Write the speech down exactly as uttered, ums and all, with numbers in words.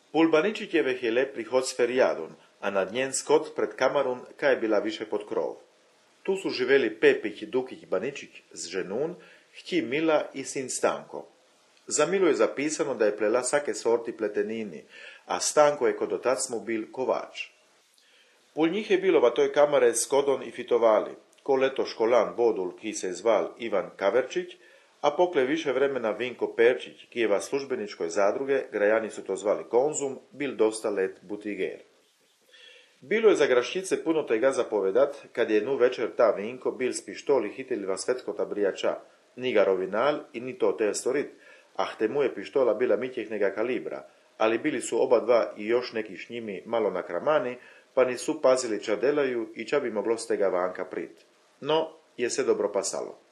Pulbaničitjeve je le prihod s ferijadom, a nad njen skot pred kamarun kaj je bila više pod krov. Tu su živeli Pepih Dukić Baničić z ženun, htji Mila i sin Stanko. Za Milu je zapisano da je plela sake sorti pletenini, a Stanko je kod otac mu bil kovač. Pul njih je bilo va toj kamare skodon i fitovali, ko leto školan bodul ki se zval Ivan Kaverčić, a pokle više vremena Vinko Perčić, kijeva službeničkoj zadruge, grajani su to zvali Konzum, bil dosta let butiger. Bilo je za Graščice puno tega zapovedat, kad je jednu večer ta Vinko bil s pištoli hitiliva svetkota brijača, ni ga rovinal i ni to te storit, ah te mu je pištola bila mitjehnega kalibra, ali bili su oba dva i još neki s njimi malo nakramani, pa nisu pazili ča delaju i ča bi moglo s tega vanka prit. No, je se dobro pasalo.